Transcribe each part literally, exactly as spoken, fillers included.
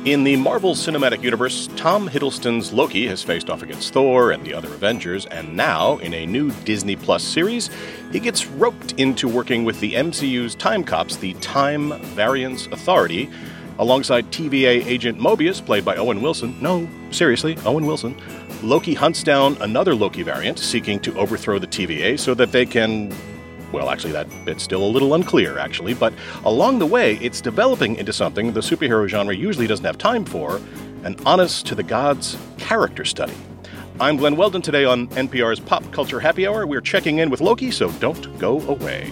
In the Marvel Cinematic Universe, Tom Hiddleston's Loki has faced off against Thor and the other Avengers, and now, in a new Disney Plus series, he gets roped into working with the M C U's time cops, the Time Variance Authority, alongside T V A agent Mobius, played by Owen Wilson. No, seriously, Owen Wilson. Loki hunts down another Loki variant, seeking to overthrow the T V A so that they can... Well, actually, that bit's still a little unclear, actually, but along the way, it's developing into something the superhero genre usually doesn't have time for, an honest-to-the-gods character study. I'm Glenn Weldon. Today on N P R's Pop Culture Happy Hour, we're checking in with Loki, so don't go away.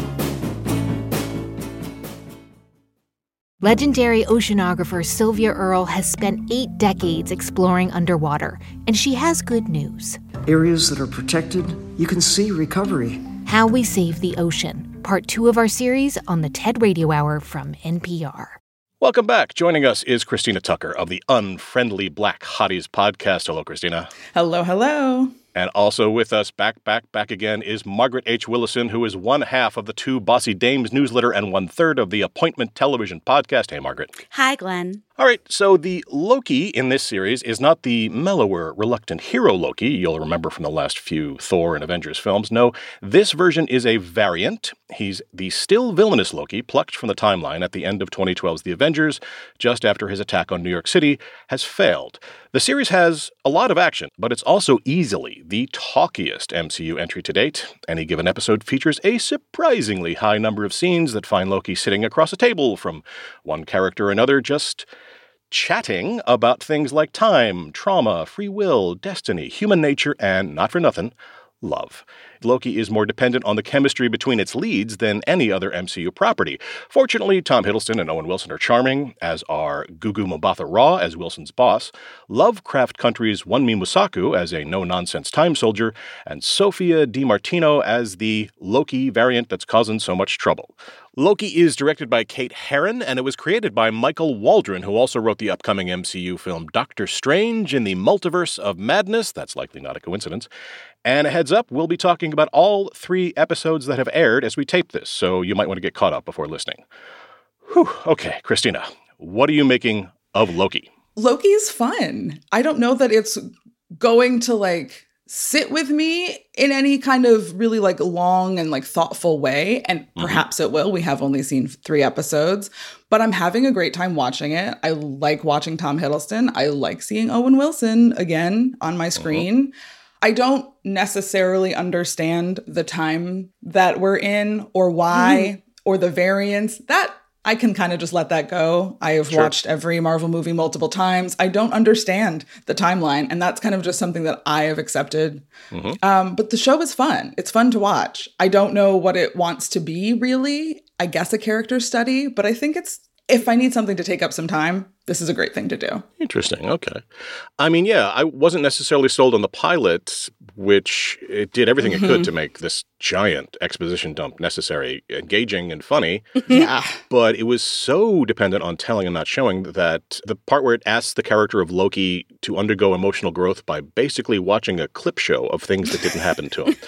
Legendary oceanographer Sylvia Earle has spent eight decades exploring underwater, and she has good news. Areas that are protected, you can see recovery. How We Save the Ocean, part two of our series on the TED Radio Hour from N P R. Welcome back. Joining us is Christina Tucker of the Unfriendly Black Hotties podcast. Hello, Christina. Hello, hello. And also with us, back, back, back again, is Margaret H. Willison, who is one half of the Two Bossy Dames newsletter and one third of the Appointment Television podcast. Hey, Margaret. Hi, Glenn. All right, so the Loki in this series is not the mellower, reluctant hero Loki you'll remember from the last few Thor and Avengers films. No, this version is a variant. He's the still villainous Loki, plucked from the timeline at the end of twenty twelve's The Avengers, just after his attack on New York City has failed. The series has a lot of action, but it's also easily the talkiest M C U entry to date. Any given episode features a surprisingly high number of scenes that find Loki sitting across a table from one character or another, just chatting about things like time, trauma, free will, destiny, human nature, and, not for nothing, love. Loki is more dependent on the chemistry between its leads than any other M C U property. Fortunately, Tom Hiddleston and Owen Wilson are charming, as are Gugu Mbatha-Raw as Wilson's boss, Lovecraft Country's Wunmi Mosaku as a no-nonsense time soldier, and Sophia DiMartino as the Loki variant that's causing so much trouble. Loki is directed by Kate Herron, and it was created by Michael Waldron, who also wrote the upcoming M C U film Doctor Strange in the Multiverse of Madness. That's likely not a coincidence. And a heads up, we'll be talking about all three episodes that have aired as we tape this, so you might want to get caught up before listening. Whew. Okay, Christina, what are you making of Loki? Loki's fun. I don't know that it's going to, like, sit with me in any kind of really, like, long and, like, thoughtful way, and perhaps mm-hmm. it will. We have only seen three episodes, but I'm having a great time watching it. I like watching Tom Hiddleston. I like seeing Owen Wilson again on my screen. Mm-hmm. I don't necessarily understand the time that we're in or why mm-hmm. or the variants. That I can kind of just let that go. I have sure. watched every Marvel movie multiple times. I don't understand the timeline, and that's kind of just something that I have accepted. Mm-hmm. Um, but the show is fun. It's fun to watch. I don't know what it wants to be, really. I guess a character study, but I think it's, if I need something to take up some time, this is a great thing to do. Interesting. Okay. I mean, yeah, I wasn't necessarily sold on the pilot, which it did everything mm-hmm. it could to make this giant exposition dump necessary, engaging, and funny. Yeah. But it was so dependent on telling and not showing that the part where it asks the character of Loki to undergo emotional growth by basically watching a clip show of things that didn't happen to him.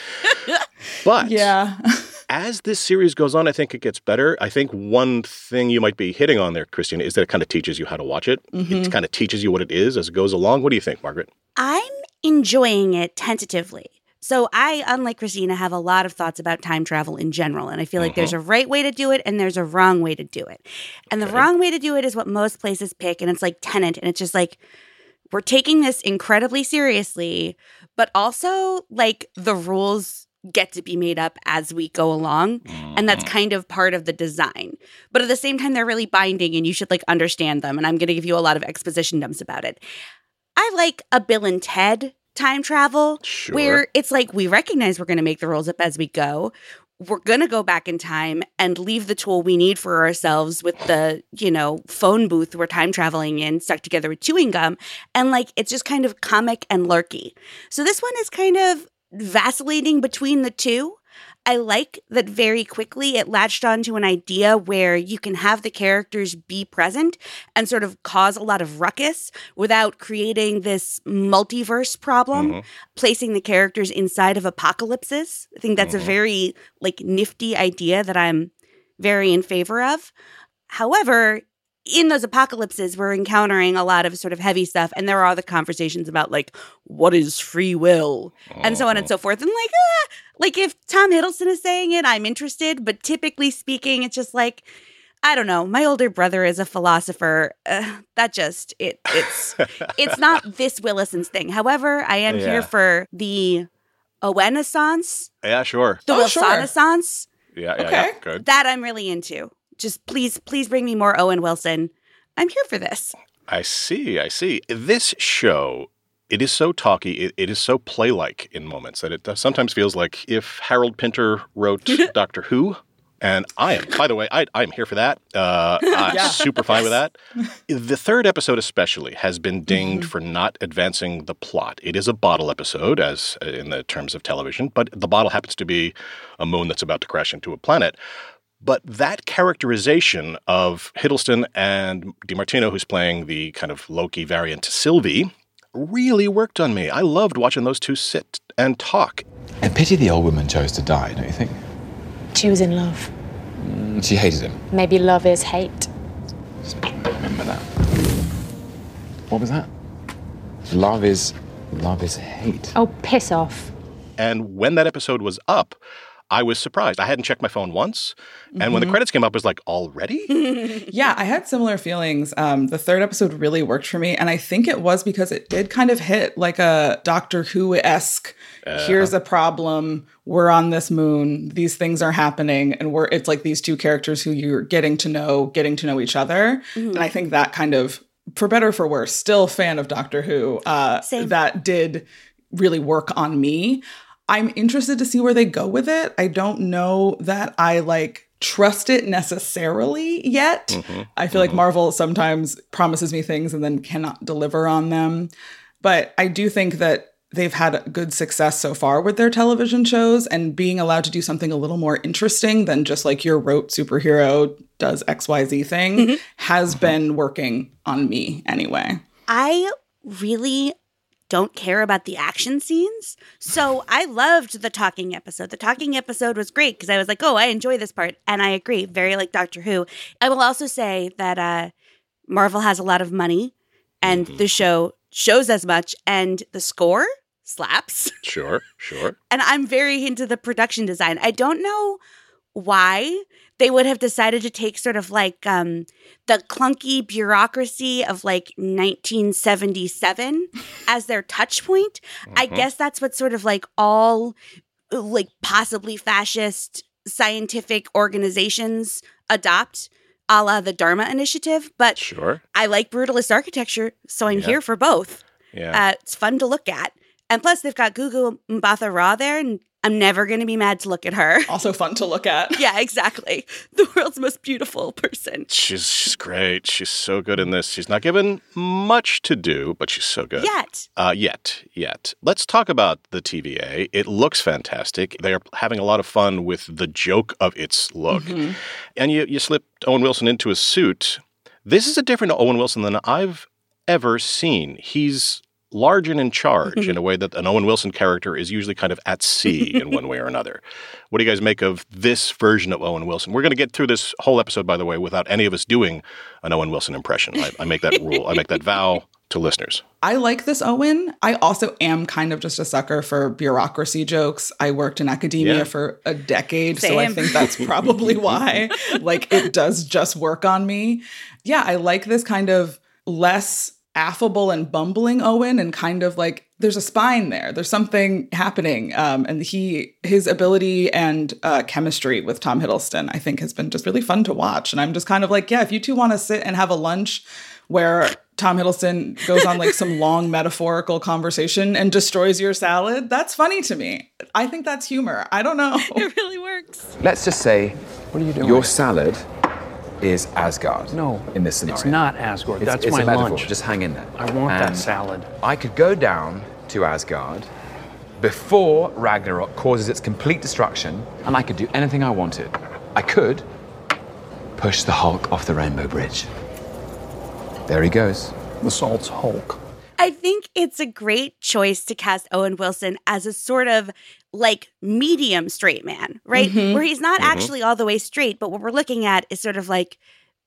But yeah. as this series goes on, I think it gets better. I think one thing you might be hitting on there, Christina, is that it kind of teaches you how to watch it. Mm-hmm. It kind of teaches you what it is as it goes along. What do you think, Margaret? I'm enjoying it tentatively. So I, unlike Christina, have a lot of thoughts about time travel in general. And I feel like mm-hmm. there's a right way to do it and there's a wrong way to do it. And okay. the wrong way to do it is what most places pick. And it's like Tenet. And it's just like, we're taking this incredibly seriously, but also like the rules get to be made up as we go along. And that's kind of part of the design. But at the same time, they're really binding and you should like understand them. And I'm going to give you a lot of exposition dumps about it. I like a Bill and Ted time travel sure. where it's like we recognize we're going to make the rules up as we go. We're going to go back in time and leave the tool we need for ourselves with the, you know, phone booth we're time traveling in stuck together with chewing gum. And like, it's just kind of comic and lurky. So this one is kind of vacillating between the two. I like that very quickly it latched onto an idea where you can have the characters be present and sort of cause a lot of ruckus without creating this multiverse problem, mm-hmm. placing the characters inside of apocalypses. I think that's mm-hmm. a very like nifty idea that I'm very in favor of. However, in those apocalypses, we're encountering a lot of sort of heavy stuff. And there are the conversations about, like, what is free will? Oh. And so on and so forth. And, like, ah, like, if Tom Hiddleston is saying it, I'm interested. But typically speaking, it's just like, I don't know. My older brother is a philosopher. Uh, that just, it it's it's not this Willison's thing. However, I am yeah. here for the Owenaissance. Yeah, sure. The oh, Wilsonaissance. Sure. Yeah, yeah, okay. yeah, good. That I'm really into. Just please, please bring me more Owen Wilson. I'm here for this. I see, I see. This show, it is so talky, it, it is so play-like in moments that it does, sometimes feels like if Harold Pinter wrote Doctor Who, and I am, by the way, I, I'm here for that. Uh, I'm yeah. super fine with that. The third episode especially has been dinged mm-hmm. for not advancing the plot. It is a bottle episode, as in the terms of television, but the bottle happens to be a moon that's about to crash into a planet. But that characterization of Hiddleston and DiMartino, who's playing the kind of Loki variant Sylvie, really worked on me. I loved watching those two sit and talk. A pity the old woman chose to die, don't you think? She was in love. Mm, she hated him. Maybe love is hate. Just remember that. What was that? Love is... love is hate. Oh, piss off. And when that episode was up, I was surprised. I hadn't checked my phone once. And mm-hmm. when the credits came up, I was like, already? Yeah, I had similar feelings. Um, the third episode really worked for me. And I think it was because it did kind of hit like a Doctor Who-esque, uh, here's a problem, we're on this moon, these things are happening. And we're it's like these two characters who you're getting to know, getting to know each other. Mm-hmm. And I think that kind of, for better or for worse, still fan of Doctor Who, uh, that did really work on me. I'm interested to see where they go with it. I don't know that I like trust it necessarily yet. Mm-hmm. I feel mm-hmm. like Marvel sometimes promises me things and then cannot deliver on them. But I do think that they've had good success so far with their television shows, and being allowed to do something a little more interesting than just like your rote superhero does X Y Z thing mm-hmm. has mm-hmm. been working on me anyway. I really don't care about the action scenes. So I loved the talking episode. The talking episode was great because I was like, oh, I enjoy this part. And I agree, very like Doctor Who. I will also say that uh, Marvel has a lot of money and mm-hmm. the show shows as much, and the score slaps. Sure, sure. And I'm very into the production design. I don't know why they would have decided to take sort of like um, the clunky bureaucracy of like nineteen seventy-seven as their touch point. Mm-hmm. I guess that's what sort of like all like possibly fascist scientific organizations adopt, a la the Dharma Initiative. But sure. I like brutalist architecture, so I'm yeah. here for both. Yeah. Uh, it's fun to look at. And plus, they've got Gugu Mbatha-Raw there, and I'm never going to be mad to look at her. Also fun to look at. Yeah, exactly. The world's most beautiful person. She's she's great. She's so good in this. She's not given much to do, but she's so good. Yet. Uh, yet. Yet. Let's talk about the T V A. It looks fantastic. They are having a lot of fun with the joke of its look. Mm-hmm. And you, you slip Owen Wilson into a suit. This is a different Owen Wilson than I've ever seen. He's large and in charge in a way that an Owen Wilson character is usually kind of at sea in one way or another. What do you guys make of this version of Owen Wilson? We're going to get through this whole episode, by the way, without any of us doing an Owen Wilson impression. I, I make that rule. I make that vow to listeners. I like this Owen. I also am kind of just a sucker for bureaucracy jokes. I worked in academia yeah. for a decade, Same. so I think that's probably why. Like, it does just work on me. Yeah, I like this kind of less affable and bumbling Owen, and kind of like there's a spine there. There's something happening. Um, and he, his ability and uh, chemistry with Tom Hiddleston, I think has been just really fun to watch. And I'm just kind of like, yeah, if you two want to sit and have a lunch where Tom Hiddleston goes on like some long metaphorical conversation and destroys your salad, that's funny to me. I think that's humor. I don't know. It really works. Let's just say, what are you doing? Your salad is Asgard. No, in this scenario. It's not Asgard. It's, That's it's my a metaphor. lunch. Just hang in there. I want and that salad. I could go down to Asgard before Ragnarok causes its complete destruction, and I could do anything I wanted. I could push the Hulk off the Rainbow Bridge. There he goes. The salt's Hulk. I think it's a great choice to cast Owen Wilson as a sort of like medium straight man, right? Mm-hmm. Where he's not mm-hmm. actually all the way straight, but what we're looking at is sort of like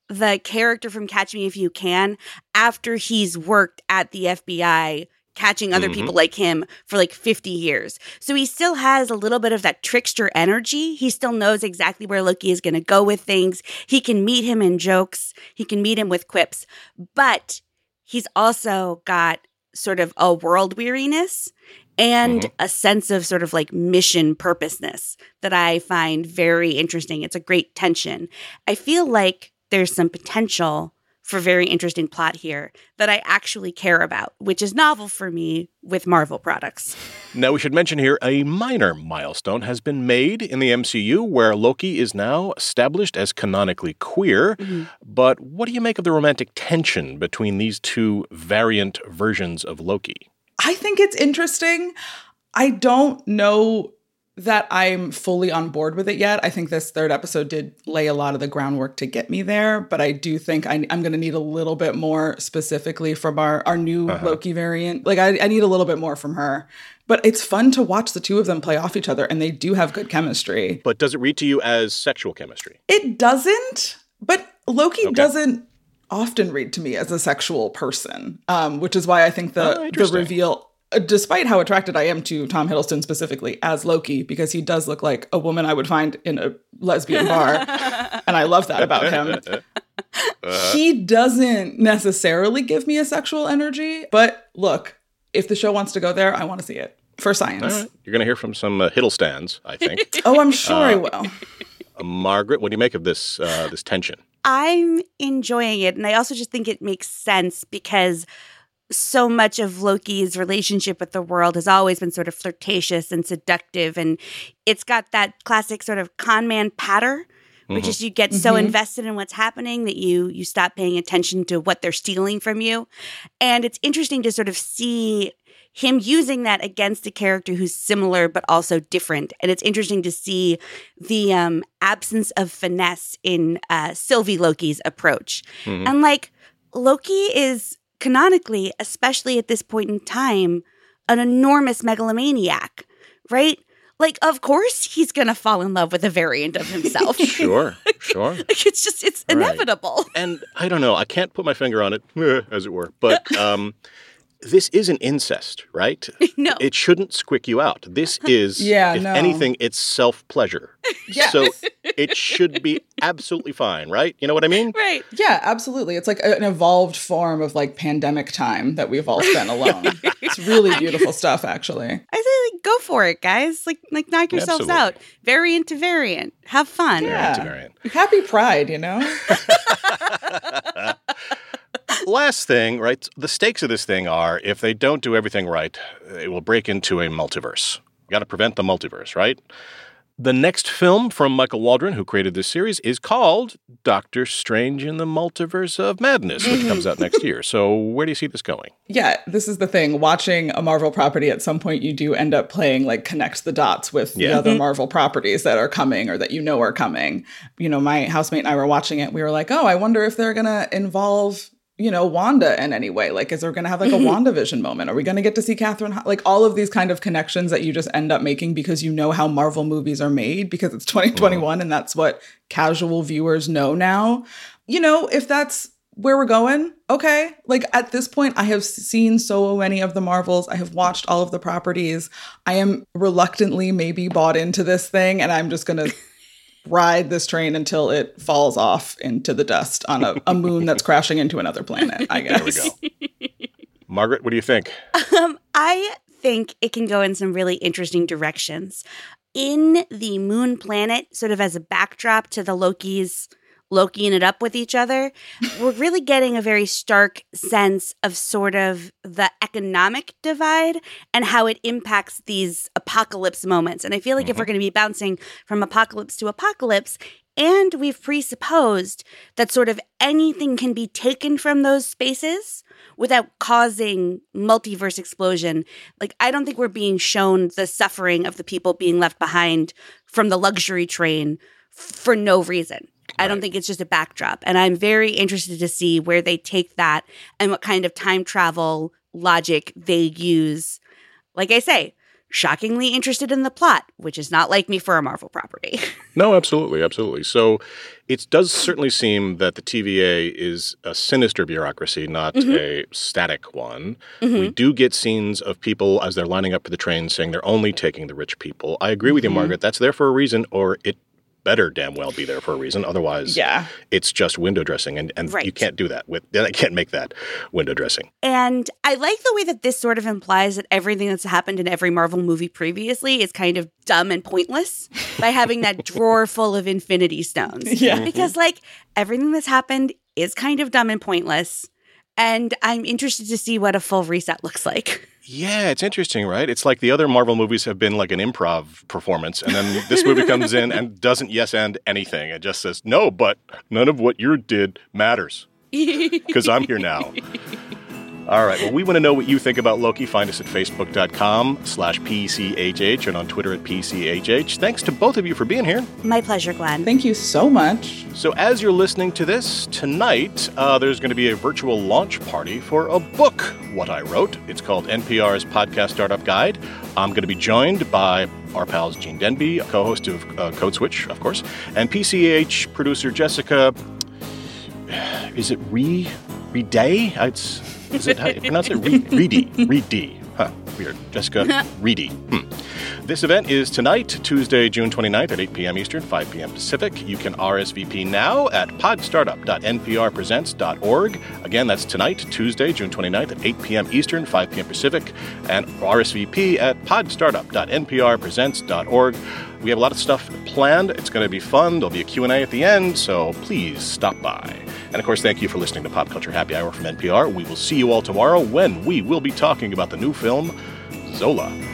the character from Catch Me If You Can after he's worked at the F B I catching other mm-hmm. people like him for like fifty years. So he still has a little bit of that trickster energy. He still knows exactly where Loki is going to go with things. He can meet him in jokes. He can meet him with quips. But he's also got sort of a world weariness and mm-hmm. a sense of sort of like mission purposeness that I find very interesting. It's a great tension. I feel like there's some potential for very interesting plot here that I actually care about, which is novel for me with Marvel products. Now, we should mention here a minor milestone has been made in the M C U where Loki is now established as canonically queer. Mm-hmm. But what do you make of the romantic tension between these two variant versions of Loki? I think it's interesting. I don't know that I'm fully on board with it yet. I think this third episode did lay a lot of the groundwork to get me there, but I do think I, I'm going to need a little bit more specifically from our, our new uh-huh. Loki variant. Like, I, I need a little bit more from her. But it's fun to watch the two of them play off each other, and they do have good chemistry. But does it read to you as sexual chemistry? It doesn't, but Loki okay. doesn't often read to me as a sexual person, um, which is why I think the, oh, the reveal, despite how attracted I am to Tom Hiddleston specifically as Loki, because he does look like a woman I would find in a lesbian bar, and I love that about him. Uh-huh. He doesn't necessarily give me a sexual energy, but look, if the show wants to go there, I want to see it for science. All right. You're going to hear from some uh, Hiddlestans, I think. Oh, I'm sure uh, I will. Uh, Margaret, what do you make of this uh, this tension? I'm enjoying it, and I also just think it makes sense because so much of Loki's relationship with the world has always been sort of flirtatious and seductive, and it's got that classic sort of con man patter, which mm-hmm. is you get so mm-hmm. invested in what's happening that you you stop paying attention to what they're stealing from you. And it's interesting to sort of see him using that against a character who's similar but also different. And it's interesting to see the um, absence of finesse in uh, Sylvie Loki's approach. Mm-hmm. And like, Loki is canonically, especially at this point in time, an enormous megalomaniac, right? Like, of course he's going to fall in love with a variant of himself. Sure, sure. Like, it's just, it's right. inevitable. And I don't know, I can't put my finger on it, as it were, but um, this isn't incest, right? No. It shouldn't squick you out. This is, yeah, if no. anything, it's self-pleasure. Yes. So it should be absolutely fine, right? You know what I mean? Right. Yeah, absolutely. It's like an evolved form of like pandemic time that we've all spent alone. It's really beautiful stuff, actually. I say, like, go for it, guys. Like, like knock yourselves Absolutely. out. Variant to variant. Have fun. Yeah. Variant to variant. Happy Pride, you know? Last thing, right? The stakes of this thing are if they don't do everything right, it will break into a multiverse. You got to prevent the multiverse, right? The next film from Michael Waldron, who created this series, is called Doctor Strange in the Multiverse of Madness, which comes out next year. So where do you see this going? Yeah, this is the thing. Watching a Marvel property, at some point you do end up playing, like, connect the dots with yeah. the other Mm-hmm. Marvel properties that are coming or that you know are coming. You know, my housemate and I were watching it. We were like, oh, I wonder if they're going to involve, you know, Wanda in any way. Like, is there going to have like a WandaVision moment? Are we going to get to see Catherine? Ho- like all of these kind of connections that you just end up making because you know how Marvel movies are made because it's twenty twenty-one and that's what casual viewers know now. You know, if that's where we're going, okay. Like at this point, I have seen so many of the Marvels. I have watched all of the properties. I am reluctantly maybe bought into this thing and I'm just going to ride this train until it falls off into the dust on a, a moon that's crashing into another planet, I guess. There we go. Margaret, what do you think? Um, I think it can go in some really interesting directions. In the moon planet, sort of as a backdrop to the Loki's Lokiing it up with each other, we're really getting a very stark sense of sort of the economic divide and how it impacts these apocalypse moments. And I feel like mm-hmm. if we're going to be bouncing from apocalypse to apocalypse, and we've presupposed that sort of anything can be taken from those spaces without causing multiverse explosion, like I don't think we're being shown the suffering of the people being left behind from the luxury train f- for no reason. I don't think it's just a backdrop. And I'm very interested to see where they take that and what kind of time travel logic they use. Like I say, shockingly interested in the plot, which is not like me for a Marvel property. No, absolutely, absolutely. So it does certainly seem that the T V A is a sinister bureaucracy, not mm-hmm. a static one. Mm-hmm. We do get scenes of people as they're lining up for the train saying they're only taking the rich people. I agree with mm-hmm. you, Margaret. That's there for a reason, or it better damn well be there for a reason. Otherwise, yeah. it's just window dressing, and, and right. you can't do that. With I can't make that window dressing. And I like the way that this sort of implies that everything that's happened in every Marvel movie previously is kind of dumb and pointless by having that drawer full of Infinity Stones. Yeah. Because, like, everything that's happened is kind of dumb and pointless, and I'm interested to see what a full reset looks like. Yeah, it's interesting, right? It's like the other Marvel movies have been like an improv performance, and then this movie comes in and doesn't yes-and anything. It just says, no, but none of what you did matters because I'm here now. All right, well, we want to know what you think about Loki. Find us at facebook.com slash PCHH and on Twitter at P C H H. Thanks to both of you for being here. My pleasure, Glenn. Thank you so much. So as you're listening to this, tonight uh, there's going to be a virtual launch party for a book, What I Wrote. It's called N P R's Podcast Startup Guide. I'm going to be joined by our pals Gene Denby, co-host of uh, Code Switch, of course, and P C H producer Jessica, is it Re, Reday? It's... Is it how you pronounce it? Reedy. Reedy. Huh. Weird. Jessica Reedy. Hmm. This event is tonight, Tuesday, June twenty-ninth at eight p.m. Eastern, five p.m. Pacific. You can R S V P now at podstartup dot n p r presents dot org. Again, that's tonight, Tuesday, June twenty-ninth at eight p.m. Eastern, five p.m. Pacific. And R S V P at podstartup dot n p r presents dot org. We have a lot of stuff planned. It's going to be fun. There'll be a Q and A at the end, so please stop by. And, of course, thank you for listening to Pop Culture Happy Hour from N P R. We will see you all tomorrow when we will be talking about the new film, Zola.